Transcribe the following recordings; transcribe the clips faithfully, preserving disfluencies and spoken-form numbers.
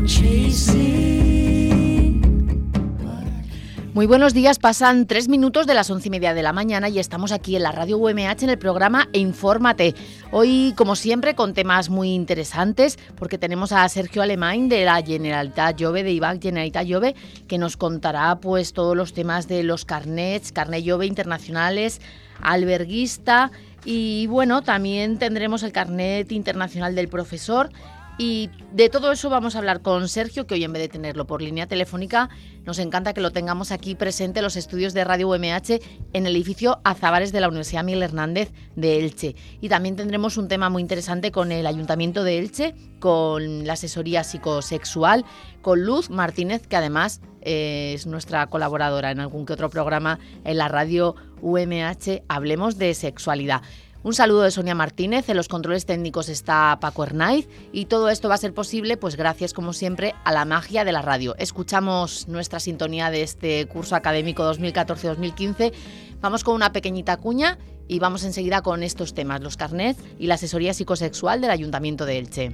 Muy buenos días, pasan tres minutos de las once y media de la mañana y estamos aquí en la Radio U M H en el programa Infórmate. Hoy, como siempre, con temas muy interesantes, porque tenemos a Sergio Alemany de la Generalitat Jove, de I B A C Generalitat Jove, que nos contará pues todos los temas de los carnets, carnet Jove internacionales, alberguista y bueno, también tendremos el carnet internacional del profesor. Y de todo eso vamos a hablar con Sergio, que hoy en vez de tenerlo por línea telefónica, nos encanta que lo tengamos aquí presente en los estudios de Radio U M H en el edificio Azabares de la Universidad Miguel Hernández de Elche. Y también tendremos un tema muy interesante con el Ayuntamiento de Elche, con la asesoría psicosexual, con Luz Martínez, que además eh, es nuestra colaboradora en algún que otro programa en la Radio U M H. Hablemos de sexualidad. Un saludo de Sonia Martínez, en los controles técnicos está Paco Hernáiz y todo esto va a ser posible pues gracias, como siempre, a la magia de la radio. Escuchamos nuestra sintonía de este curso académico dos mil catorce dos mil quince. Vamos con una pequeñita cuña y vamos enseguida con estos temas, los carnets y la asesoría psicosexual del Ayuntamiento de Elche.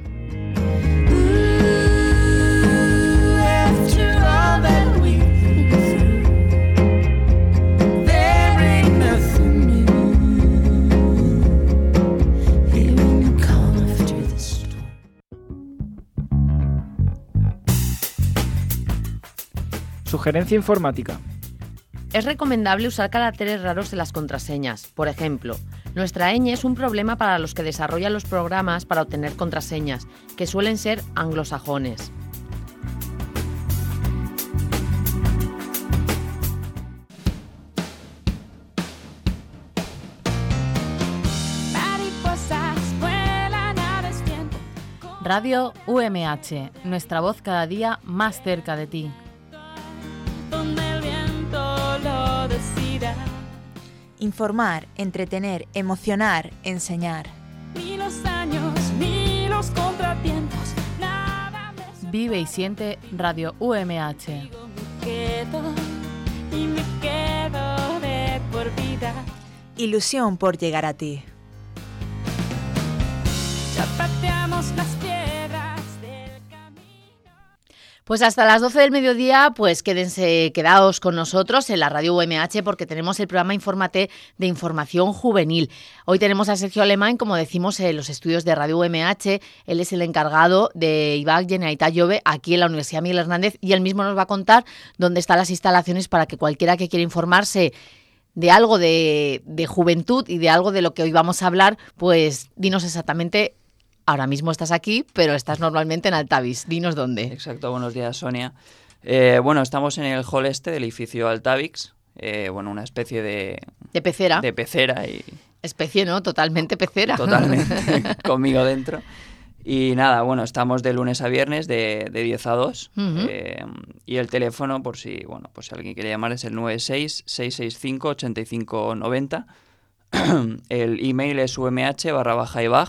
Sugerencia informática. Es recomendable usar caracteres raros en las contraseñas. Por ejemplo, nuestra ñ es un problema para los que desarrollan los programas para obtener contraseñas, que suelen ser anglosajones. Radio U M H, nuestra voz cada día más cerca de ti. Informar, entretener, emocionar, enseñar. Ni los años, ni los contratiempos, nada me... Vive y siente Radio U M H. Me quedo y me quedo de por vida. Ilusión por llegar a ti. Ya pateamos las piedras del camino. Pues hasta las doce del mediodía, pues quédense, quedaos con nosotros en la Radio U M H porque tenemos el programa Infórmate de información juvenil. Hoy tenemos a Sergio Alemany, como decimos, en los estudios de Radio U M H. Él es el encargado de I B A C Generalitat Jove aquí en la Universidad Miguel Hernández y él mismo nos va a contar dónde están las instalaciones para que cualquiera que quiera informarse de algo de, de juventud y de algo de lo que hoy vamos a hablar, pues dinos exactamente. Ahora mismo estás aquí, pero estás normalmente en Altavis. Dinos dónde. Exacto, buenos días, Sonia. Eh, bueno, estamos en el hall este del edificio Altavix. Eh, bueno, una especie de... De pecera. De pecera. Y especie, ¿no? Totalmente pecera. Totalmente, conmigo dentro. Y nada, bueno, estamos de lunes a viernes de, de diez a dos. Uh-huh. Eh, y el teléfono, por si, bueno, pues si alguien quiere llamar, es el nueve seis, seis seis cinco, ocho cinco nueve cero. El email es umh barra baja ibag.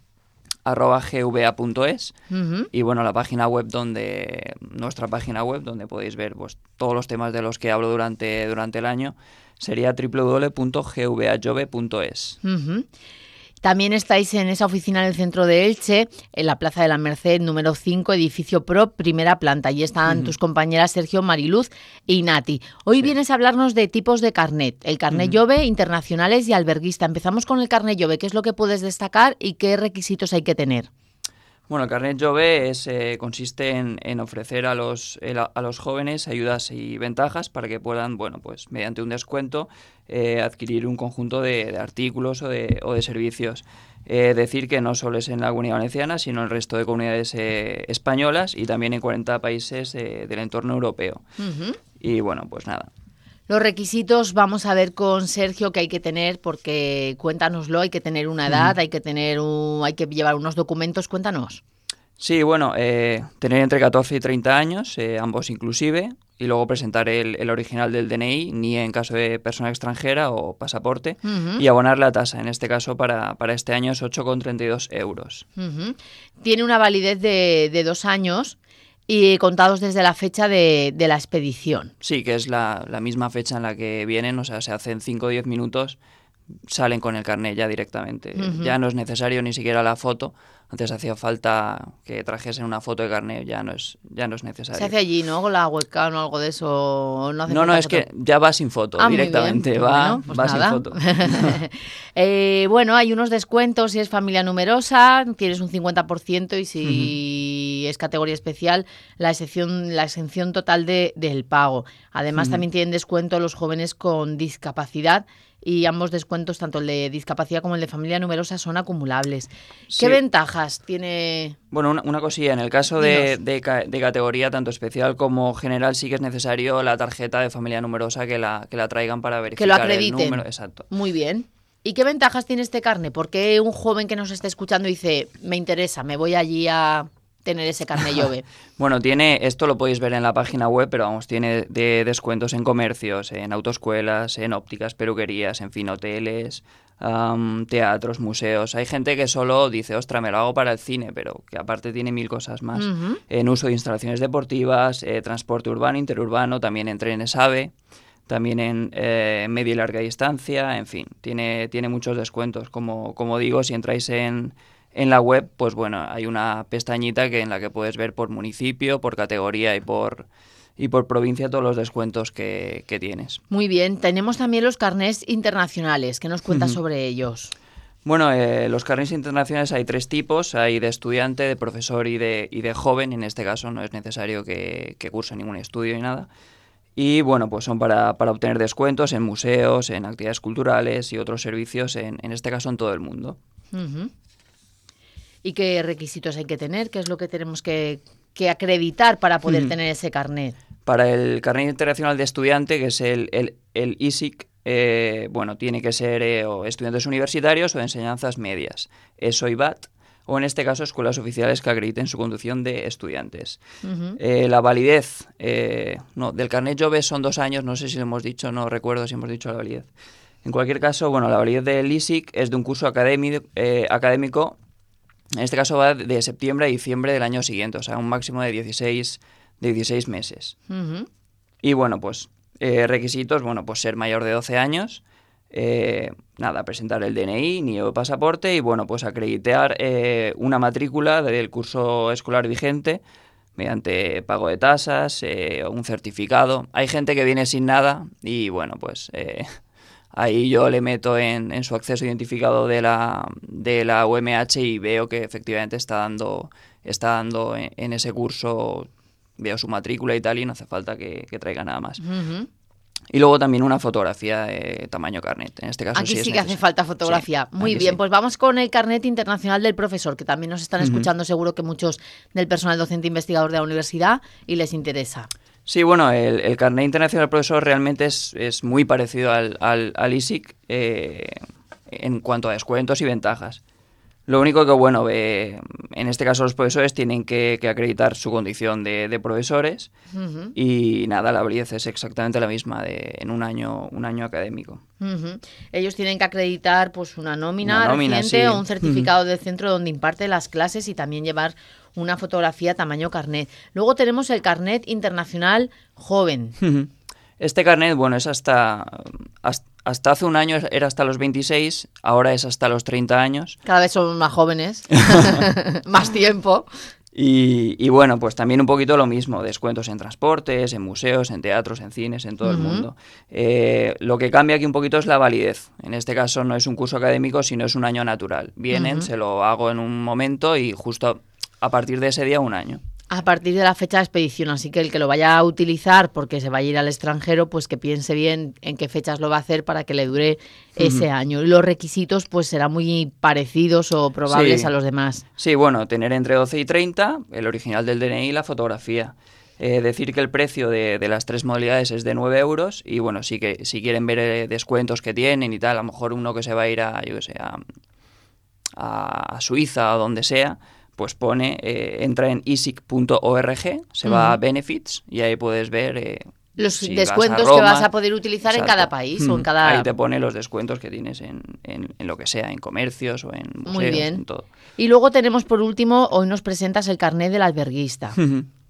arroba gva.es uh-huh. Y bueno, la página web donde nuestra página web donde podéis ver pues todos los temas de los que hablo durante, durante el año sería doble u doble u doble u punto gvajove punto es. Uh-huh. También estáis en esa oficina en el centro de Elche, en la Plaza de la Merced, número cinco, edificio Pro, primera planta. Allí están uh-huh. tus compañeras Sergio, Mariluz y Nati. Hoy sí. vienes a hablarnos de tipos de carnet. El carnet uh-huh. Jove, internacionales y alberguista. Empezamos con el carnet Jove. ¿Qué es lo que puedes destacar y qué requisitos hay que tener? Bueno, el carnet Jove es, eh, consiste en, en ofrecer a los, el, a los jóvenes ayudas y ventajas para que puedan, bueno, pues mediante un descuento, eh, adquirir un conjunto de, de artículos o de, o de servicios. Eh, decir que no solo es en la Comunidad Valenciana, sino en el resto de comunidades eh, españolas y también en cuarenta países eh, del entorno europeo. Uh-huh. Y bueno, pues nada. Los requisitos vamos a ver con Sergio que hay que tener, porque cuéntanoslo, hay que tener una edad, mm. hay que tener un, hay que llevar unos documentos, cuéntanos. Sí, bueno, eh, tener entre catorce y treinta años, eh, ambos inclusive, y luego presentar el, el original del D N I, ni en caso de persona extranjera o pasaporte, uh-huh. y abonar la tasa. En este caso, para, para este año es ocho coma treinta y dos euros. Uh-huh. Tiene una validez de, de dos años y contados desde la fecha de, de la expedición. Sí, que es la, la misma fecha en la que vienen, o sea, se hacen cinco o diez minutos salen con el carnet ya directamente. Ujú. Ya no es necesario ni siquiera la foto. Antes hacía falta que trajesen una foto de carnet, ya no es, ya no es necesario. Se hace allí, ¿no? Con la webcam o algo de eso. ¿O no hace No, falta no, es foto? que ya va sin foto, Ah, muy directamente, bien. va, Bueno, pues va nada. sin foto. Eh, bueno, hay unos descuentos si es familia numerosa, tienes un cincuenta por ciento y si es categoría especial, la excepción, la exención total de, del pago. Además, Ujú. también tienen descuento los jóvenes con discapacidad y ambos descuentos, tanto el de discapacidad como el de familia numerosa, son acumulables. Sí. ¿Qué ventajas tiene? Bueno, una, una cosilla, en el caso de, Dinos. de, ca- de categoría tanto especial como general sí que es necesario la tarjeta de familia numerosa que la, que la traigan para verificar Que lo el acrediten. número. Exacto. Muy bien. ¿Y qué ventajas tiene este carnet? ¿Por qué un joven que nos esté escuchando dice, me interesa, me voy allí a tener ese carnet Jove? Bueno, tiene, esto lo podéis ver en la página web, pero vamos, tiene de descuentos en comercios, en autoescuelas, en ópticas, peluquerías, en fin, hoteles, am, teatros, museos. Hay gente que solo dice, ostra, me lo hago para el cine, pero que aparte tiene mil cosas más. Ujú. En uso de instalaciones deportivas, eh, transporte urbano, interurbano, también en trenes AVE, también en eh, media y larga distancia, en fin, tiene, tiene muchos descuentos. Como, como digo, si entráis en, en la web, pues bueno, hay una pestañita que en la que puedes ver por municipio, por categoría y por, y por provincia todos los descuentos que, que tienes. Muy bien. Tenemos también los carnets internacionales. ¿Qué nos cuentas Ujú. sobre ellos? Bueno, eh, los carnets internacionales hay tres tipos, hay de estudiante, de profesor y de, y de joven. En este caso no es necesario que, que curse ningún estudio ni nada. Y bueno, pues son para, para obtener descuentos en museos, en actividades culturales y otros servicios, en, en este caso en todo el mundo. Ujú. ¿Y qué requisitos hay que tener? ¿Qué es lo que tenemos que, que acreditar para poder Ujú. tener ese carnet? Para el carnet internacional de estudiante, que es el, el, el I S I C, eh, bueno, tiene que ser eh, o estudiantes universitarios o de enseñanzas medias, ESO y B A T, o en este caso escuelas oficiales que acrediten su conducción de estudiantes. Ujú. Eh, la validez eh, no, del carnet Jove son dos años, no sé si lo hemos dicho, no recuerdo si hemos dicho la validez. En cualquier caso, bueno, la validez del I S I C es de un curso académico, eh, académico, en este caso va de septiembre a diciembre del año siguiente, o sea, un máximo de dieciséis, de dieciséis meses. Ujú. Y bueno, pues eh, requisitos, bueno, pues ser mayor de doce años, eh, nada, presentar el D N I, ni el pasaporte y bueno, pues acreditar eh, una matrícula del curso escolar vigente mediante pago de tasas, eh, un certificado. Hay gente que viene sin nada y bueno, pues eh, ahí yo le meto en, en su acceso identificado de la, de la U M H y veo que efectivamente está dando, está dando en, en ese curso, veo su matrícula y tal y no hace falta que, que traiga nada más. Ujú. Y luego también una fotografía de tamaño carnet. En este caso Aquí sí, sí es que hace necesario. falta fotografía. Sí, Muy aquí bien, sí. pues vamos con el carnet internacional del profesor, que también nos están Ujú. escuchando seguro que muchos del personal docente investigador de la universidad y les interesa. Sí, bueno, el, el carnet internacional del profesor realmente es, es muy parecido al, al, al I S I C eh, en cuanto a descuentos y ventajas. Lo único que, bueno, eh, en este caso los profesores tienen que, que acreditar su condición de, de profesores Ujú. y nada, la validez es exactamente la misma de, en un año, un año académico. Ujú. Ellos tienen que acreditar pues una nómina, Una nómina, reciente sí. o un certificado del centro donde imparte las clases y también llevar una fotografía tamaño carnet. Luego tenemos el carnet internacional joven. Este carnet, bueno, es hasta, hasta, hasta hace un año era hasta los veintiséis, ahora es hasta los treinta años. Cada vez somos más jóvenes, más tiempo. Y, y bueno, pues también un poquito lo mismo, descuentos en transportes, en museos, en teatros, en cines, en todo el Ujú. mundo. Eh, lo que cambia aquí un poquito es la validez. En este caso no es un curso académico, sino es un año natural. Vienen, Ujú. se lo hago en un momento y justo a partir de ese día un año. A partir de la fecha de expedición, así que el que lo vaya a utilizar porque se va a ir al extranjero, pues que piense bien en qué fechas lo va a hacer para que le dure ese Ujú. año. Y los requisitos pues serán muy parecidos o probables Sí. a los demás. Sí, bueno, tener entre doce y treinta, el original del D N I y la fotografía. Eh, decir que el precio de, de las tres modalidades es de nueve euros y bueno, sí que si quieren ver eh, descuentos que tienen y tal, a lo mejor uno que se va a ir a, yo qué sé, a, a Suiza o donde sea, pues pone, eh, entra en i s i c punto org, se va a Ujú. Benefits y ahí puedes ver eh, Los si vas a descuentos que Roma. vas a poder utilizar en Exacto. cada país o en Mm. cada... Ahí te pone los descuentos que tienes en, en, en lo que sea, en comercios o en museos, Muy bien. en todo. Y luego tenemos por último, hoy nos presentas el carnet del alberguista.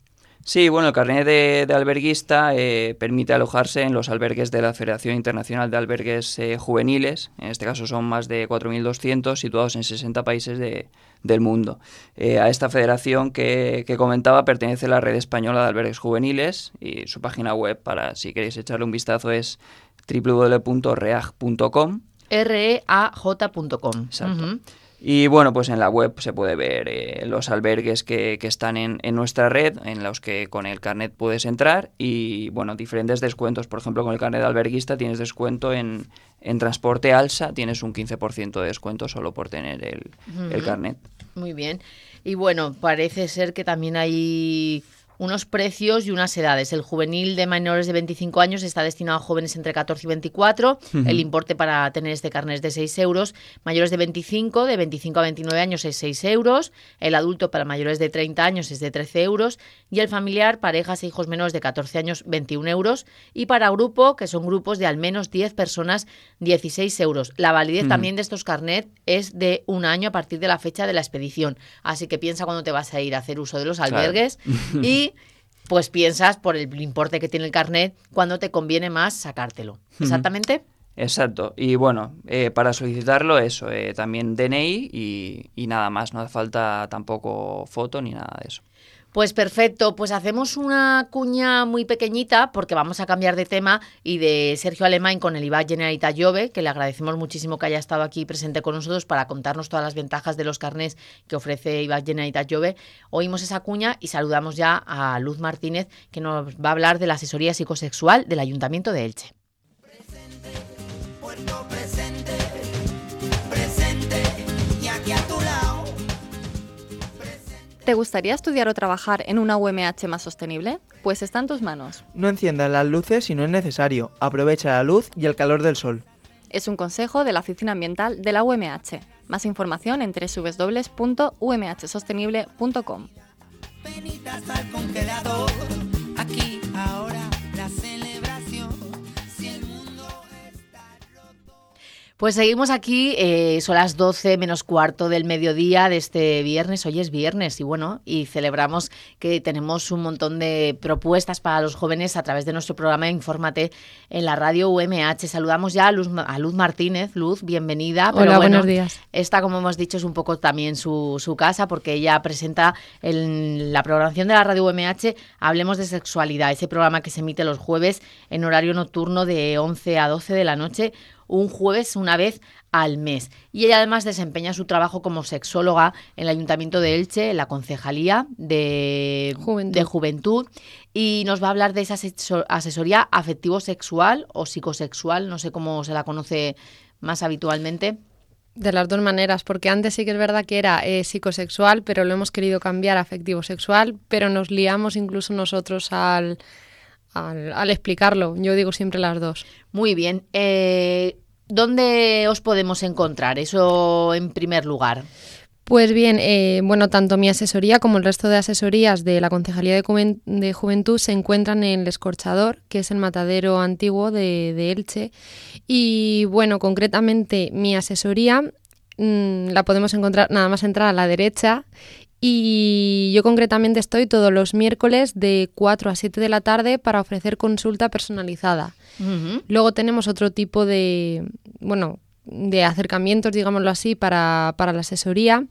Sí, bueno, el carnet de, de alberguista eh, permite alojarse en los albergues de la Federación Internacional de Albergues eh, Juveniles. En este caso son más de cuatro mil doscientos, situados en sesenta países de, del mundo. Eh, a esta federación que, que comentaba pertenece la Red Española de Albergues Juveniles, y su página web, para si queréis echarle un vistazo, es doble u doble u doble u punto reaj punto com. R E A J punto com. Exacto. Uh-huh. Y bueno, pues en la web se puede ver eh, los albergues que, que están en, en nuestra red, en los que con el carnet puedes entrar, y bueno, diferentes descuentos. Por ejemplo, con el carnet de alberguista tienes descuento en, en transporte ALSA, tienes un quince por ciento de descuento solo por tener el, uh-huh. el carnet. Muy bien. Y bueno, parece ser que también hay unos precios y unas edades. El juvenil de menores de veinticinco años está destinado a jóvenes entre catorce y veinticuatro. Uh-huh. El importe para tener este carnet es de seis euros. Mayores de veinticinco, de veinticinco a veintinueve años es seis euros. El adulto para mayores de treinta años es de trece euros. Y el familiar, parejas e hijos menores de catorce años, veintiún euros. Y para grupo, que son grupos de al menos diez personas, dieciséis euros. La validez uh-huh. también de estos carnets es de un año a partir de la fecha de la expedición. Así que piensa cuando te vas a ir a hacer uso de los albergues. Claro. Y pues piensas por el importe que tiene el carnet cuando te conviene más sacártelo. ¿Exactamente? Exacto. Y bueno, eh, para solicitarlo eso, eh, también D N I y, y nada más. No hace falta tampoco foto ni nada de eso. Pues perfecto, pues hacemos una cuña muy pequeñita porque vamos a cambiar de tema y de Sergio Alemán con el I B A C Generalitat Jove, que le agradecemos muchísimo que haya estado aquí presente con nosotros para contarnos todas las ventajas de los carnés que ofrece I B A C Generalitat Jove. Oímos esa cuña y saludamos ya a Luz Martínez, que nos va a hablar de la asesoría psicosexual del Ayuntamiento de Elche. Presente, puerto presente, presente y aquí a tu lado. ¿Te gustaría estudiar o trabajar en una U M H más sostenible? Pues está en tus manos. No enciendas las luces si no es necesario. Aprovecha la luz y el calor del sol. Es un consejo de la Oficina Ambiental de la U M H. Más información en doble u doble u doble u punto u m h sostenible punto com. Penitas al congelador, aquí ahora la celebración. Si el mundo está roto. Pues seguimos aquí, eh, son las doce menos cuarto del mediodía de este viernes. Hoy es viernes y bueno, y celebramos que tenemos un montón de propuestas para los jóvenes a través de nuestro programa Infórmate en la radio U M H. Saludamos ya a Luz, a Luz Martínez. Luz, bienvenida. Hola, pero bueno, buenos días. Esta, como hemos dicho, es un poco también su, su casa porque ella presenta en la programación de la radio U M H Hablemos de Sexualidad, ese programa que se emite los jueves en horario nocturno de once a doce de la noche, un jueves una vez al mes. Y ella además desempeña su trabajo como sexóloga en el Ayuntamiento de Elche, en la Concejalía de Juventud, de Juventud y nos va a hablar de esa asesoría afectivo-sexual o psicosexual, no sé cómo se la conoce más habitualmente. De las dos maneras, porque antes sí que es verdad que era eh, psicosexual, pero lo hemos querido cambiar a afectivo-sexual, pero nos liamos incluso nosotros al... Al, al explicarlo. Yo digo siempre las dos. Muy bien. Eh, ¿Dónde os podemos encontrar? Eso en primer lugar. Pues bien, eh, bueno, tanto mi asesoría como el resto de asesorías de la Concejalía de, Juven- de Juventud se encuentran en El Escorchador, que es el matadero antiguo de, de Elche. Y bueno, concretamente mi asesoría mmm, la podemos encontrar nada más entrar a la derecha. Y yo concretamente estoy todos los miércoles de cuatro a siete de la tarde para ofrecer consulta personalizada. Uh-huh. Luego tenemos otro tipo de, bueno, de acercamientos, digámoslo así, para, para la asesoría.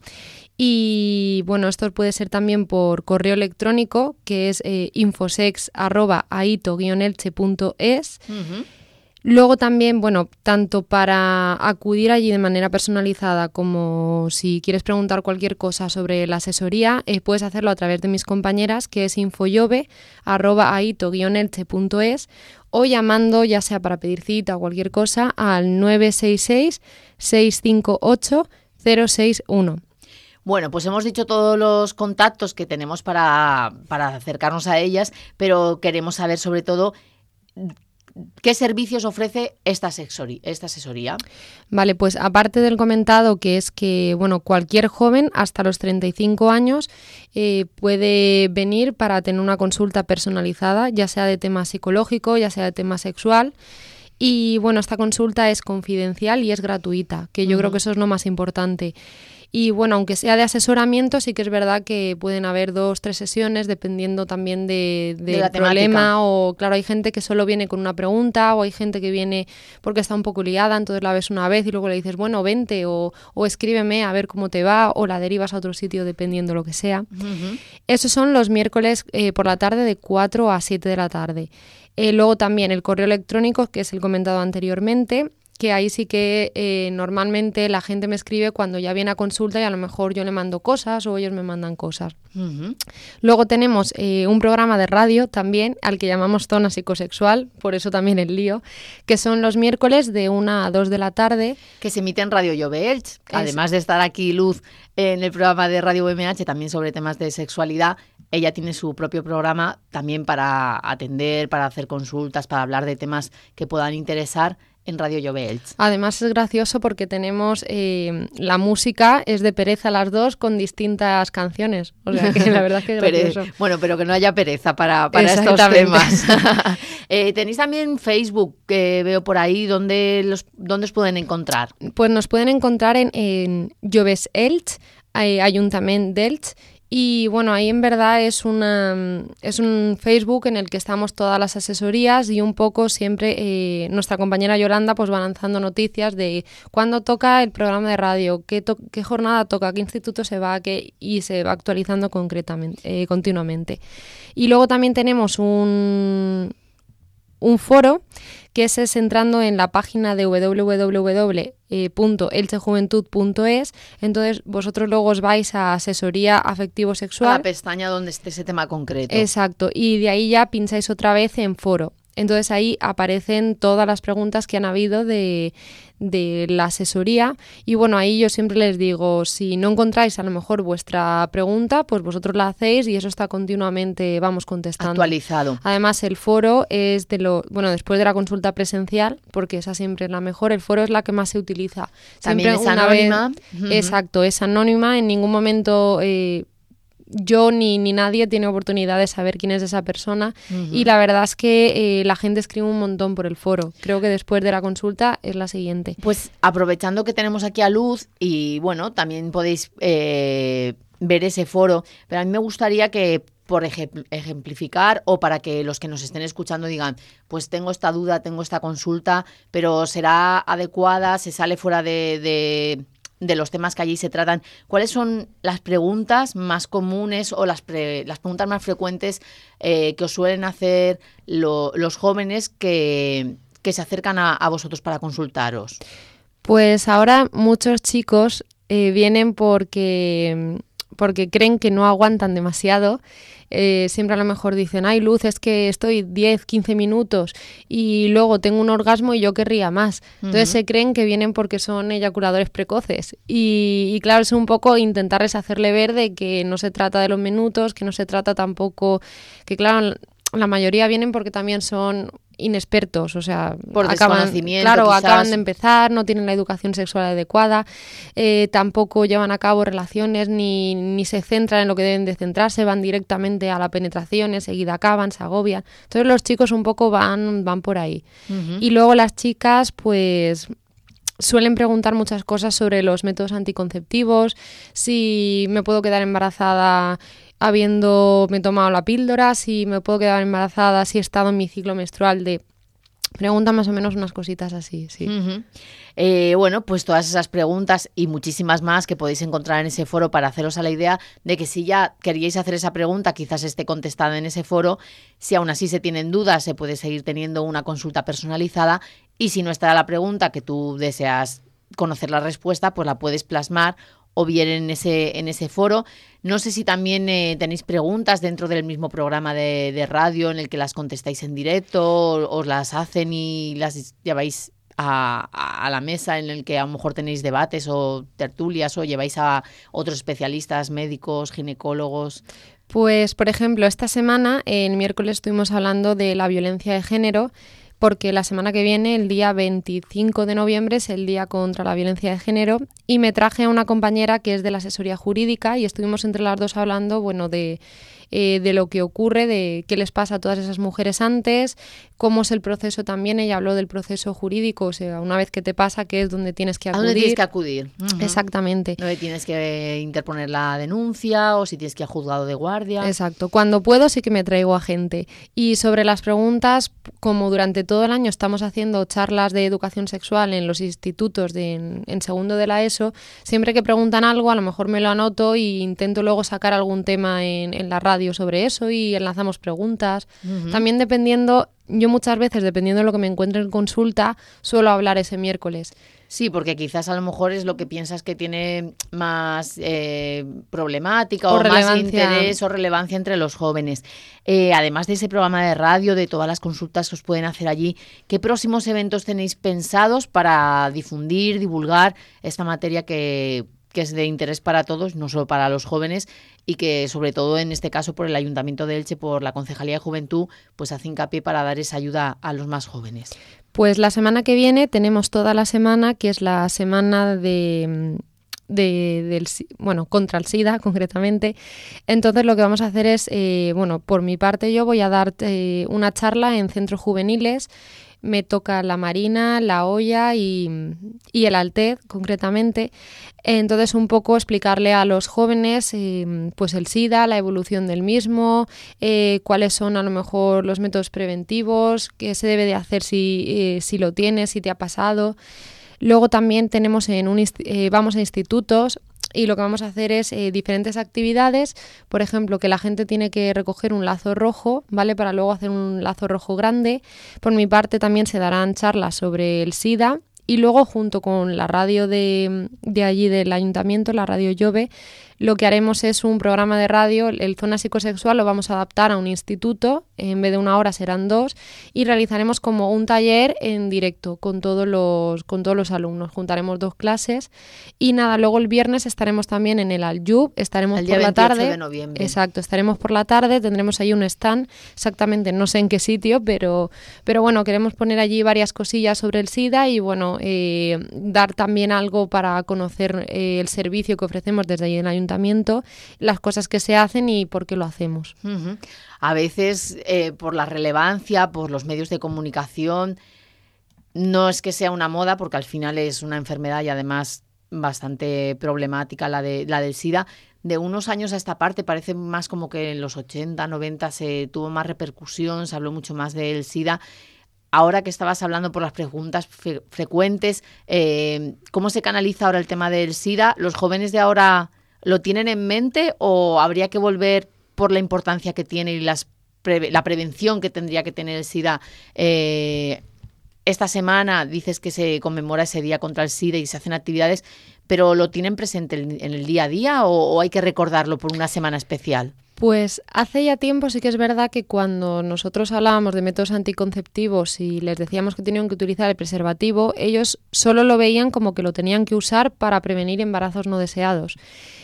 Y bueno, esto puede ser también por correo electrónico, que es eh, infosex arroba aito guion elche punto es. Uh-huh. Luego también, bueno, tanto para acudir allí de manera personalizada como si quieres preguntar cualquier cosa sobre la asesoría, eh, puedes hacerlo a través de mis compañeras, que es infollove arroba aito guion elche punto es, o llamando, ya sea para pedir cita o cualquier cosa, al nueve seis seis, seis cinco ocho, cero seis uno. Bueno, pues hemos dicho todos los contactos que tenemos para, para acercarnos a ellas, pero queremos saber sobre todo ¿qué servicios ofrece esta asesoría? Esta asesoría? Vale, pues aparte del comentado, que es que bueno, cualquier joven hasta los treinta y cinco años eh, puede venir para tener una consulta personalizada, ya sea de tema psicológico, ya sea de tema sexual. Y bueno, esta consulta es confidencial y es gratuita, que yo uh-huh. creo que eso es lo más importante. Y bueno, aunque sea de asesoramiento, sí que es verdad que pueden haber dos, tres sesiones, dependiendo también de, de De la del problema. temática. O claro, hay gente que solo viene con una pregunta, o hay gente que viene porque está un poco liada, entonces la ves una vez y luego le dices, bueno, vente, o, o escríbeme a ver cómo te va, o la derivas a otro sitio dependiendo lo que sea. Ujú. Esos son los miércoles eh, por la tarde de cuatro a siete de la tarde. Eh, luego también el correo electrónico, que es el comentado anteriormente, que ahí sí que eh, normalmente la gente me escribe cuando ya viene a consulta y a lo mejor yo le mando cosas o ellos me mandan cosas. Ujú. Luego tenemos eh, un programa de radio también, al que llamamos Zona Psicosexual, por eso también el lío, que son los miércoles de una a dos de la tarde. Que se emite en Radio Jove Elx. Además de estar aquí Luz en el programa de Radio U M H, también sobre temas de sexualidad, ella tiene su propio programa también para atender, para hacer consultas, para hablar de temas que puedan interesar en Radio Jove Elx. Además es gracioso porque tenemos eh, la música es de Pereza las dos con distintas canciones. O sea que la verdad es que es Pere- gracioso. bueno, pero que no haya pereza para, para estos Exactamente. temas. Eh, tenéis también Facebook, que veo por ahí, ¿dónde, los, dónde os pueden encontrar? Pues nos pueden encontrar en, en Joves Elx, eh, Ayuntament d'Elx. Y bueno, ahí en verdad es, una, es un Facebook en el que estamos todas las asesorías y un poco siempre eh, nuestra compañera Yolanda pues va lanzando noticias de cuándo toca el programa de radio, qué, to- qué jornada toca, qué instituto se va, qué, y se va actualizando concretamente, eh, continuamente. Y luego también tenemos un, un foro que es, es entrando en la página de doble u doble u doble u punto elchejuventud punto es. Entonces vosotros luego os vais a asesoría A afectivo-sexual. la pestaña donde esté ese tema concreto. Exacto, y de ahí ya pincháis otra vez en foro. Entonces ahí aparecen todas las preguntas que han habido de, de la asesoría y bueno, ahí yo siempre les digo, si no encontráis a lo mejor vuestra pregunta, pues vosotros la hacéis y eso está continuamente, vamos, contestando. Actualizado. Además el foro es de lo, bueno, después de la consulta presencial, porque esa siempre es la mejor, el foro es la que más se utiliza. También Siempre es una vez- anónima. Ujú. Exacto, es anónima, en ningún momento... Eh, yo ni, ni nadie tiene oportunidad de saber quién es esa persona Ujú. y la verdad es que eh, la gente escribe un montón por el foro. Creo que después de la consulta es la siguiente. Pues aprovechando que tenemos aquí a Luz y bueno, también podéis eh, ver ese foro, pero a mí me gustaría que por ejem- ejemplificar o para que los que nos estén escuchando digan, pues tengo esta duda, tengo esta consulta, pero será adecuada, se sale fuera de... de de los temas que allí se tratan, ¿cuáles son las preguntas más comunes o las, pre- las preguntas más frecuentes eh, que os suelen hacer lo- los jóvenes que, que se acercan a, a vosotros para consultaros? Pues ahora muchos chicos eh, vienen porque, porque creen que no aguantan demasiado. Eh, siempre a lo mejor dicen, ay Luz, es que estoy diez, quince minutos y luego tengo un orgasmo y yo querría más. Entonces Ujú. se creen que vienen porque son eyaculadores precoces. Y, y claro, es un poco intentarles hacerle ver de que no se trata de los minutos, que no se trata tampoco, que claro, la mayoría vienen porque también son inexpertos, o sea, Por acaban, desconocimiento, claro, quizás. acaban de empezar, no tienen la educación sexual adecuada, eh, tampoco llevan a cabo relaciones ni, ni se centran en lo que deben de centrarse, van directamente a la penetración, enseguida acaban, se agobian. Entonces los chicos un poco van, van por ahí. Ujú. Y luego las chicas, pues suelen preguntar muchas cosas sobre los métodos anticonceptivos, si me puedo quedar embarazada habiendo me tomado la píldora, si me puedo quedar embarazada si he estado en mi ciclo menstrual, de preguntan más o menos unas cositas así, sí. Ujú. Eh, bueno, pues todas esas preguntas y muchísimas más que podéis encontrar en ese foro para haceros a la idea de que si ya queríais hacer esa pregunta, quizás esté contestada en ese foro. Si aún así se tienen dudas, se puede seguir teniendo una consulta personalizada y si no está la pregunta que tú deseas conocer la respuesta, pues la puedes plasmar o bien en ese, en ese foro. No sé si también eh, tenéis preguntas dentro del mismo programa de, de radio en el que las contestáis en directo, o, os las hacen y las lleváis a, a la mesa en el que a lo mejor tenéis debates o tertulias o lleváis a otros especialistas, médicos, ginecólogos. Pues, por ejemplo, esta semana, el miércoles estuvimos hablando de la violencia de género, porque la semana que viene, el día veinticinco de noviembre, es el Día contra la Violencia de Género, y me traje a una compañera que es de la asesoría jurídica y estuvimos entre las dos hablando, bueno, de eh, de lo que ocurre, de qué les pasa a todas esas mujeres antes, cómo es el proceso también. Ella habló del proceso jurídico, o sea, una vez que te pasa, qué es donde tienes que acudir. ¿A dónde tienes que acudir? Uh-huh. Exactamente. ¿Dónde tienes que interponer la denuncia o si tienes que ir a juzgado de guardia? Exacto. Cuando puedo sí que me traigo a gente. Y sobre las preguntas, como durante todo el año estamos haciendo charlas de educación sexual en los institutos de, en, en segundo de la ESO, siempre que preguntan algo a lo mejor me lo anoto e intento luego sacar algún tema en, en la radio sobre eso y enlazamos preguntas. Uh-huh. También dependiendo... Yo muchas veces, dependiendo de lo que me encuentre en consulta, suelo hablar ese miércoles. Sí, porque quizás a lo mejor es lo que piensas que tiene más eh, problemática o, o más interés o relevancia entre los jóvenes. Eh, además de ese programa de radio, de todas las consultas que os pueden hacer allí, ¿qué próximos eventos tenéis pensados para difundir, divulgar esta materia que... que es de interés para todos, no solo para los jóvenes, y que sobre todo en este caso por el Ayuntamiento de Elche, por la Concejalía de Juventud, pues hace hincapié para dar esa ayuda a los más jóvenes? Pues la semana que viene tenemos toda la semana, que es la semana de... De, del, bueno, contra el SIDA concretamente. Entonces lo que vamos a hacer es, eh, bueno, por mi parte yo voy a dar eh, una charla en centros juveniles. Me toca la Marina, la Hoya y, y el Alted concretamente. Entonces un poco explicarle a los jóvenes eh, pues el SIDA, la evolución del mismo, eh, cuáles son a lo mejor los métodos preventivos, qué se debe de hacer si, eh, si lo tienes, si te ha pasado. Luego también tenemos en un eh, vamos a institutos y lo que vamos a hacer es eh, diferentes actividades. Por ejemplo, que la gente tiene que recoger un lazo rojo, ¿vale? Para luego hacer un lazo rojo grande. Por mi parte también se darán charlas sobre el SIDA. Y luego, junto con la radio de, de allí del ayuntamiento, la radio Llove, lo que haremos es un programa de radio, el Zona Psicosexual lo vamos a adaptar a un instituto, en vez de una hora serán dos, y realizaremos como un taller en directo con todos los, con todos los alumnos. Juntaremos dos clases y nada, luego el viernes estaremos también en el Aljub, estaremos el día por la tarde. de noviembre. Exacto, estaremos por la tarde, tendremos ahí un stand, exactamente no sé en qué sitio, pero, pero bueno, queremos poner allí varias cosillas sobre el SIDA y bueno, eh, dar también algo para conocer eh, el servicio que ofrecemos desde allí en el ayuntamiento, las cosas que se hacen y por qué lo hacemos. Uh-huh. A veces, eh, por la relevancia, por los medios de comunicación, no es que sea una moda, porque al final es una enfermedad y además bastante problemática la, de, la del SIDA. De unos años a esta parte parece más como que en los ochenta, noventa se tuvo más repercusión, se habló mucho más del SIDA. Ahora que estabas hablando por las preguntas fre- frecuentes, eh, ¿cómo se canaliza ahora el tema del SIDA? ¿Los jóvenes de ahora lo tienen en mente o habría que volver por la importancia que tiene y las pre- la prevención que tendría que tener el SIDA? Eh, esta semana dices que se conmemora ese día contra el SIDA y se hacen actividades, pero ¿lo tienen presente en el día a día o, o hay que recordarlo por una semana especial? Pues hace ya tiempo sí que es verdad que cuando nosotros hablábamos de métodos anticonceptivos y les decíamos que tenían que utilizar el preservativo, ellos solo lo veían como que lo tenían que usar para prevenir embarazos no deseados.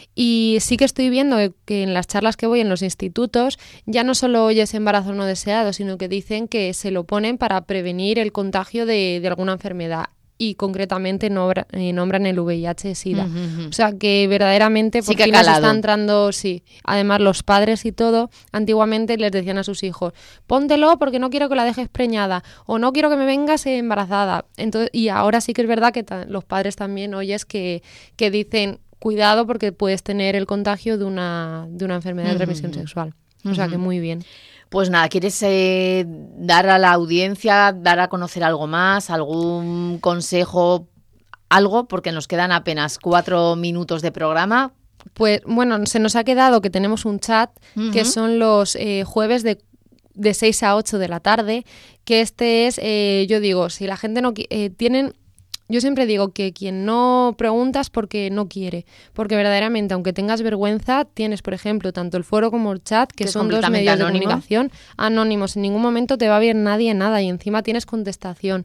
Y sí que estoy viendo que en las charlas que voy en los institutos ya no solo oyes embarazo no deseado, sino que dicen que se lo ponen para prevenir el contagio de, de alguna enfermedad. Y concretamente nombra, eh, nombran el V I H SIDA. Uh-huh. O sea que verdaderamente por sí que fin les está entrando, sí. Además los padres y todo, antiguamente les decían a sus hijos, póntelo porque no quiero que la dejes preñada o no quiero que me vengas embarazada. Entonces, y ahora sí que es verdad que ta- los padres también oyes que, que dicen, cuidado porque puedes tener el contagio de una, de una enfermedad uh-huh. de transmisión sexual. O sea uh-huh. que muy bien. Pues nada, ¿quieres eh, dar a la audiencia, dar a conocer algo más, algún consejo, algo? Porque nos quedan apenas cuatro minutos de programa. Pues bueno, se nos ha quedado que tenemos un chat, uh-huh. que son los eh, jueves de, de seis a ocho de la tarde, que este es, eh, yo digo, si la gente no eh, tienen... Yo siempre digo que quien no pregunta es porque no quiere, porque verdaderamente, aunque tengas vergüenza, tienes, por ejemplo, tanto el foro como el chat, que, que son dos medios anónimo. de comunicación anónimos. En ningún momento te va a ver nadie nada y encima tienes contestación.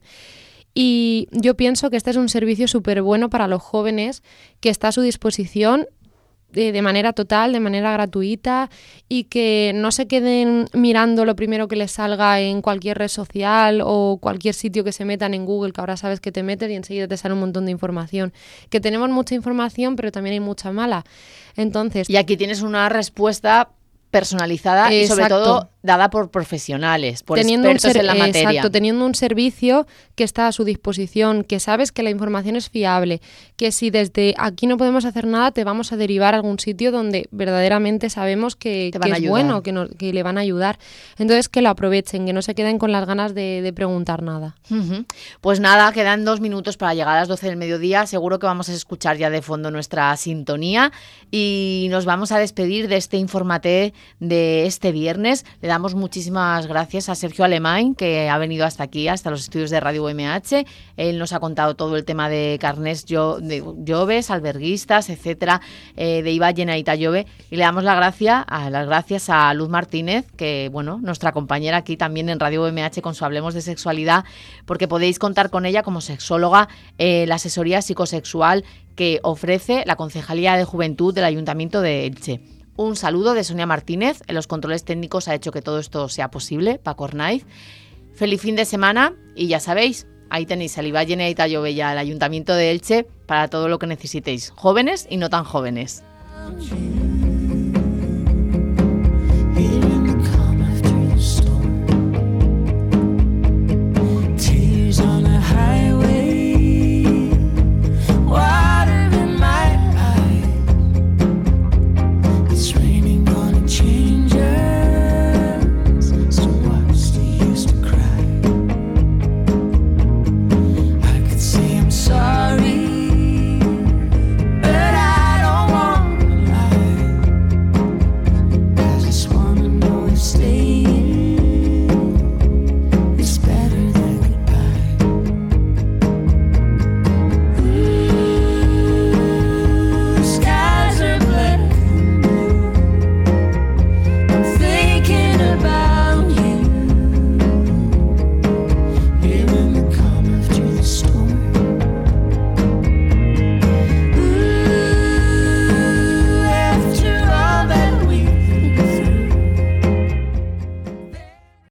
Y yo pienso que este es un servicio súper bueno para los jóvenes que está a su disposición de, de manera total, de manera gratuita y que no se queden mirando lo primero que les salga en cualquier red social o cualquier sitio que se metan en Google, que ahora sabes que te metes y enseguida te sale un montón de información. Que tenemos mucha información, pero también hay mucha mala. Entonces, y aquí tienes una respuesta personalizada y sobre Exacto. todo dada por profesionales, por teniendo un expertos ser- en la materia. Exacto, teniendo un servicio que está a su disposición, que sabes que la información es fiable, que si desde aquí no podemos hacer nada, te vamos a derivar a algún sitio donde verdaderamente sabemos que, Te van que a es ayudar. bueno, que, no- que le van a ayudar. Entonces, que lo aprovechen, que no se queden con las ganas de, de preguntar nada. Ujú. Pues nada, quedan dos minutos para llegar a las doce del mediodía. Seguro que vamos a escuchar ya de fondo nuestra sintonía y nos vamos a despedir de este Infórmate de este viernes. Le damos muchísimas gracias a Sergio Alemán, que ha venido hasta aquí, hasta los estudios de Radio U M H. Él nos ha contado todo el tema de carnés jo- de Lloves, alberguistas, etcétera, eh, de Ibayen a Itallove. Y le damos la gracia, a, las gracias a Luz Martínez, que bueno, nuestra compañera aquí también en Radio U M H con su Hablemos de Sexualidad, porque podéis contar con ella como sexóloga, eh, la asesoría psicosexual que ofrece la Concejalía de Juventud del Ayuntamiento de Elche. Un saludo de Sonia Martínez. En los controles técnicos ha hecho que todo esto sea posible. Paco Ornaiz. Feliz fin de semana y ya sabéis, ahí tenéis al Ibayen y a Itallove ya, al Ayuntamiento de Elche, para todo lo que necesitéis, jóvenes y no tan jóvenes.